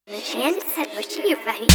Начинается очень вами.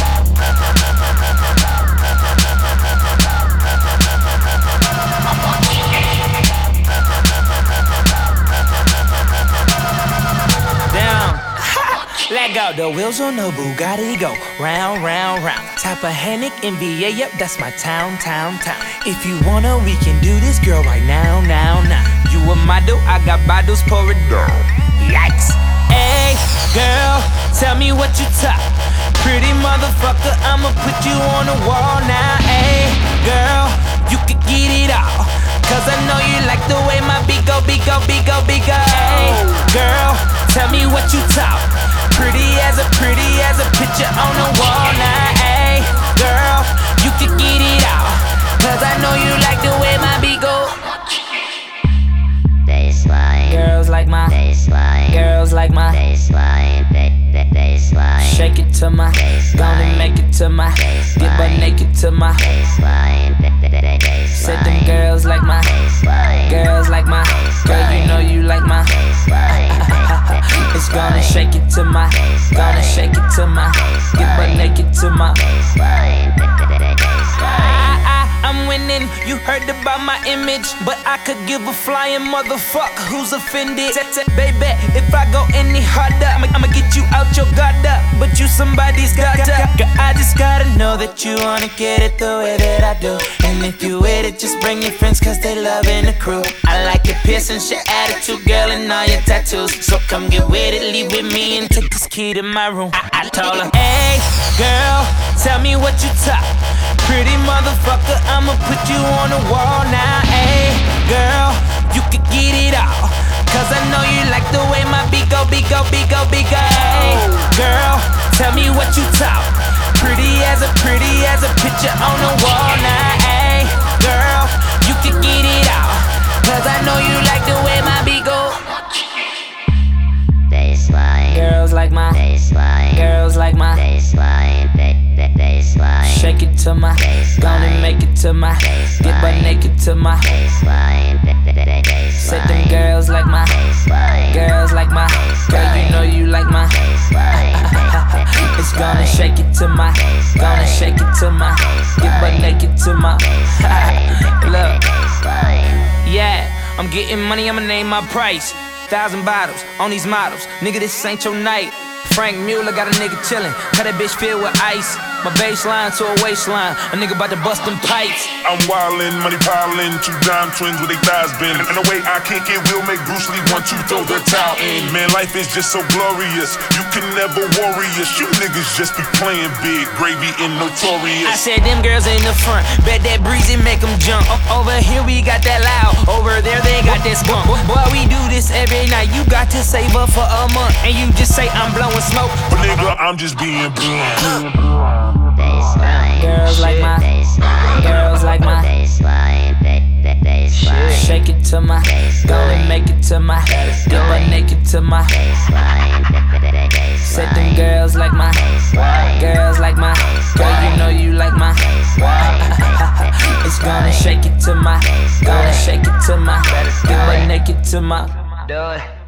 Down. Let go. The wheels on the Bugatti go round, round, round. Tappahannock, NBA, yep, that's my town. If you wanna, we can do this, girl, right now. You a model, I got bottles, pour it down. Yikes. Hey, girl, tell me what you top. Pretty motherfucker, I'ma put you on the wall now. Hey, girl, you can get it all. Cause I know you like the way my beat go. Hey, girl, tell me what you talk. Pretty as a picture on the wall now. Hey, girl, you can get it all. Cause I know you like the way my beat go. Baseline. Girls like my Baseline. Girls like my Baseline. Baseline. Shake it to my Gonna make it to my Get butt naked to my Baseline. Said them girls like my Girls like my Girl, you know you like my It's gonna shake it to my Gonna shake it to my Get butt naked to my I'm winning, you heard about my image, but I could give a flying motherfuck who's offended. Baby, if I go any harder, I'ma get you out your guard up, but you somebody's gotta. Girl, I just gotta know that you wanna get it the way that I do. And if you with it, just bring your friends, cause they loving the crew. I like your piercings, your attitude, girl, and all your tattoos. So come get with it, leave with me, and take this key to my room. I told her, hey, girl, tell me what you top. Pretty motherfucker, I'ma put you on the wall now. Hey, girl, you can get it all. Cause I know you like the way my beat go. Hey, girl, tell me what you talk. Pretty as a picture on the wall now. Hey, girl, you can get it all. Cause I know you like the way my beat go. Baseline. Girls like my Baseline. Girls like my Baseline. Baseline. Shake it to my Gonna make it to my Get butt naked to my Baseline. Said them girls like my Girls like my Girl, you know you like my It's gonna shake it to my Gonna shake it to my Get butt naked to my Look, yeah, I'm getting money, I'ma name my price. 1,000 bottles on these models. Nigga, this ain't your night. Frank Mueller got a nigga chillin'. Cut that bitch filled with ice. My baseline to a waistline. A nigga bout to bust them pipes. I'm wildin', money piling, two dime twins with their thighs bend. And the way I kick it will make Bruce Lee want to throw the towel in. Man, life is just so glorious. You can never worry us. You niggas just be playing big, gravy and notorious. I said them girls in the front, bet that breezy make them jump. Over here we got that loud, over there they got that skunk. Boy, we do this every night. You got to save up for a month, and you just say I'm blowing smoke. But nigga, I'm just being blunt. Baseline. Girls like my Baseline. Girls like my Baseline. Baseline. Shake it to my Gonna make it to my Get butt naked to my Said them girls like my Girls like my Girl, you know you like my It's gonna shake it to my Gonna shake it to my Get butt naked to my Do it.